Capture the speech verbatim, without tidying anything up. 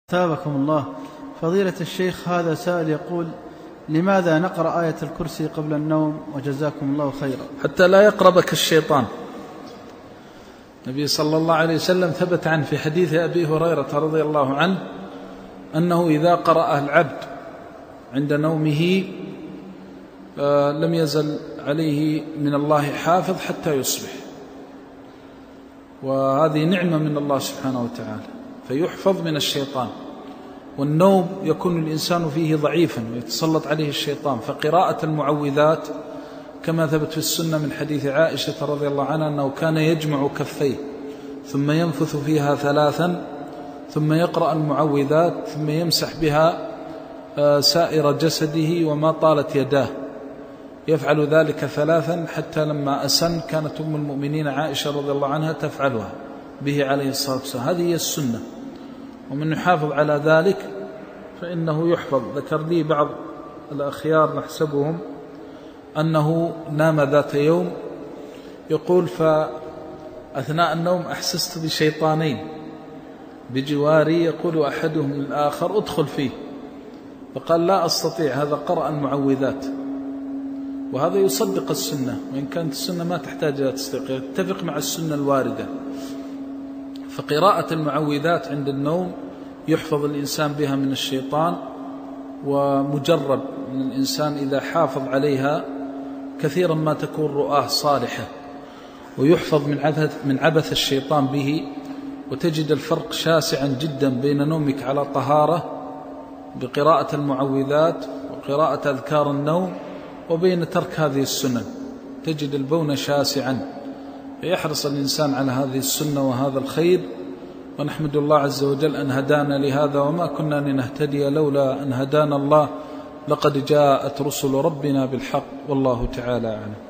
ثابكم الله. فضيلة الشيخ، هذا سائل يقول: لماذا نقرأ آية الكرسي قبل النوم؟ وجزاكم الله خيرا. حتى لا يقربك الشيطان. النبي صلى الله عليه وسلم ثبت عنه في حديث أبي هريرة رضي الله عنه أنه إذا قرأ العبد عند نومه لم يزل عليه من الله حافظ حتى يصبح، وهذه نعمة من الله سبحانه وتعالى، فيحفظ من الشيطان. والنوم يكون الإنسان فيه ضعيفا ويتسلط عليه الشيطان، فقراءة المعوذات كما ثبت في السنة من حديث عائشة رضي الله عنها أنه كان يجمع كفيه ثم ينفث فيها ثلاثا ثم يقرأ المعوذات ثم يمسح بها سائر جسده وما طالت يداه، يفعل ذلك ثلاثا حتى لما أسن كانت أم المؤمنين عائشة رضي الله عنها تفعلها به عليه الصلاة والسلام. هذه هي السنة، ومن يحافظ على ذلك فإنه يحفظ. ذكر لي بعض الأخيار نحسبهم أنه نام ذات يوم، يقول: فأثناء النوم أحسست بشيطانين بجواري يقول أحدهم للآخر: ادخل فيه، فقال: لا أستطيع، هذا قرأ المعوذات. وهذا يصدق السنة، وإن كانت السنة ما تحتاج إلى تصديق، يتفق مع السنة الواردة. فقراءة المعوذات عند النوم يحفظ الإنسان بها من الشيطان، ومجرب من الإنسان إذا حافظ عليها كثيرا ما تكون رؤاه صالحة، ويحفظ من عبث, من عبث الشيطان به. وتجد الفرق شاسعا جدا بين نومك على طهارة بقراءة المعوذات وقراءة أذكار النوم وبين ترك هذه السنن، تجد البون شاسعا. فيحرص الإنسان على هذه السنة وهذا الخير، ونحمد الله عز وجل أن هدانا لهذا، وما كنا لنهتدي لولا أن هدانا الله، لقد جاءت رسل ربنا بالحق، والله تعالى أعلم.